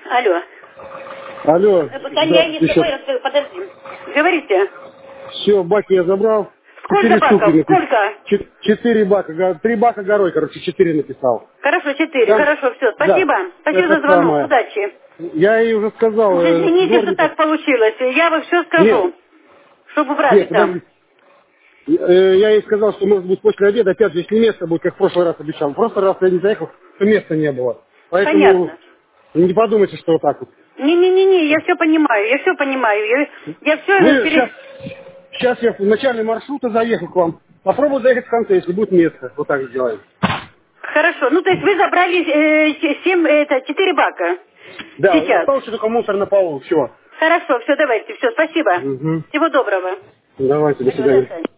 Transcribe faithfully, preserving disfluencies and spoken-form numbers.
Алло. Алло. Э, Да, я не Еще. тобой, подожди. Говорите. Все, баки я забрал. Сколько Четыре штуки баков? написал. Сколько? Четыре бака. го- Три бака горой, короче, четыре написал. Хорошо, четыре. Да? Хорошо, все. Да. Спасибо. Спасибо за Это звонок. самое. Удачи. Я ей уже сказал, Уж э, извините, что дворников. так получилось. Я вам все Нет, скажу. Чтобы убрали нет, там. подожди. Э, Я ей сказал, что может быть после обеда, опять же, если место будет, как в прошлый раз обещал. В прошлый раз я не заехал, то места не было. Поэтому Понятно. не подумайте, что вот так вот. Не-не-не, я все понимаю, я все понимаю. Я, я все Вы перед... сейчас, сейчас я в начале маршрута заехал к вам. Попробую заехать в конце, если будет место. Вот так сделаем. Хорошо. Ну, то есть вы забрали э, се- семь, это, четыре бака. Да, Сейчас. остался только мусор на полу. Все. Хорошо, все, давайте. Все, спасибо. Угу. Всего доброго. Давайте, до Алло, до свидания. свидания.